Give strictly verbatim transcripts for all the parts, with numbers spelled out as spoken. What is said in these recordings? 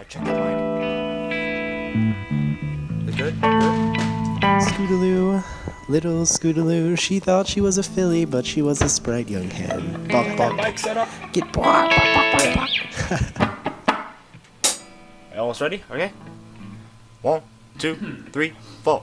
check the mic. Is good? Good? Scootaloo, little Scootaloo, she thought she was a filly, but she was a sprite young hen. Bok bok, Mic set up. get bok bok bok bok bok. Almost ready? Okay. One, two, three, four.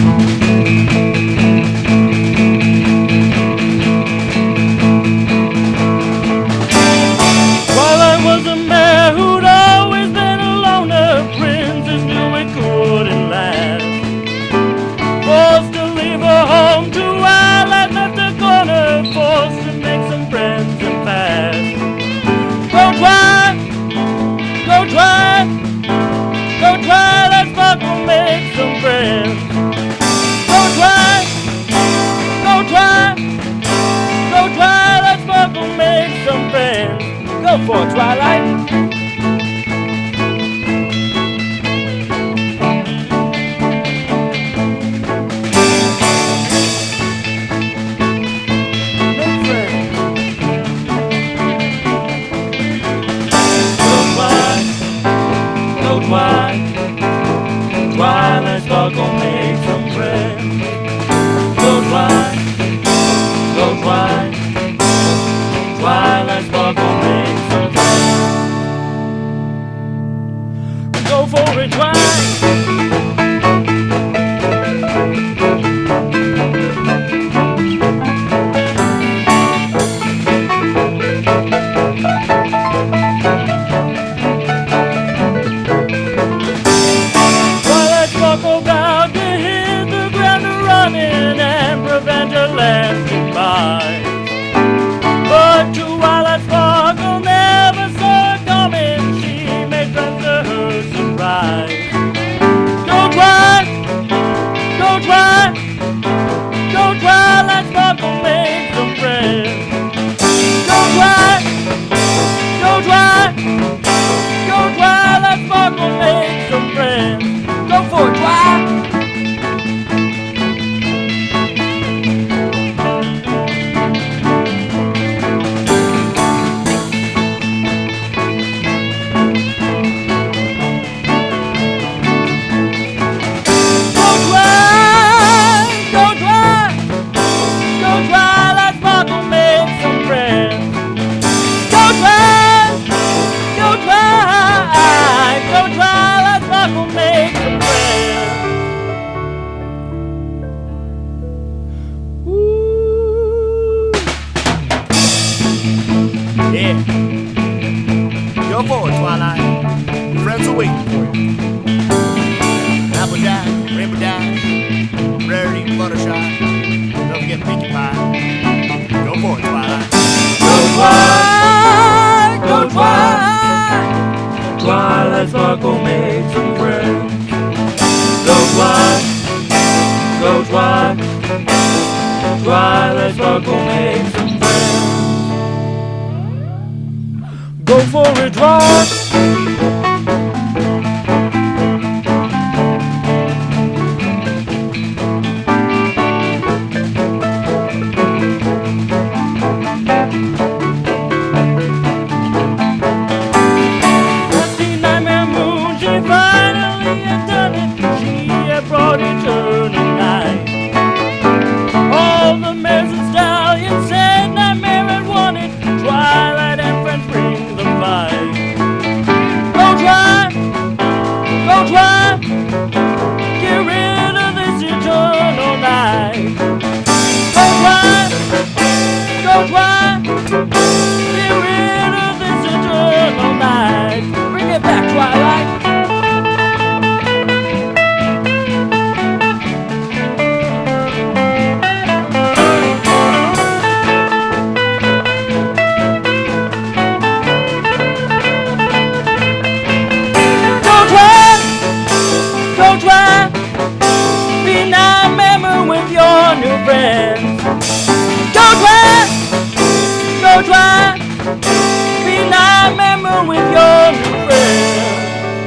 While I was a man who'd always been a loner, princess knew it couldn't last. Forced to leave her home to while I left the corner, forced to make some friends and fast. Go try, go try, go try, let's fucking make some friends. Go try, go try, go try, let's fucking make some friends. Go for it, Twilight. Make friends. Go Twilight, go Twilight, Twilight, start gonna make some friends. Go Twilight, go Twilight, Twilight, start gonna make some friends. Go for it, Twilight. Twilight buckle down to hit the ground running and prevent a lasting bite. But Twilight Sparkle never saw it coming. She made friends to her surprise. Go try, go try, go Twilight Sparkle, make some friends. Go try, go try, go Twilight Sparkle, make some friends. Go for it, Twilight. Go try, go try, go try, let's Sparkle, make some friends. Go try, go try, go try, let's Sparkle, make some friends. Ooh. Yeah. Go forward, Twilight. Your friends are waiting for you. Apple Jack, Rainbow Dash, Rarity, Fluttershy. Don't forget Pinkie Pie. Go forward, Twilight. Go try, go try, Twilight Sparkle, make some friends. Go try, go try, Twilight Sparkle, make some friends. Go for it, try. Rusty Nightmare Moon, she finally had done it. She had brought eternal night. All the mares and stallions said Nightmare had won it. Twilight and friends bring the fight. Go try, go try, get rid of this eternal night. Go try, go try, get rid of this eternal night. Bring it back, Twilight. Go try, go try, be Nightmare with your new friends. Go try, go try, be Nightmare with your new friends.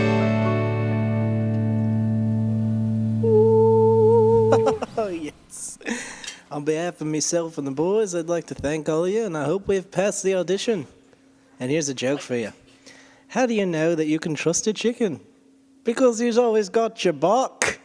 Oh yes. On behalf of myself and the boys, I'd like to thank all of you, and I hope we've passed the audition. And here's a joke for you. How do you know that you can trust a chicken? Because he's always got your back.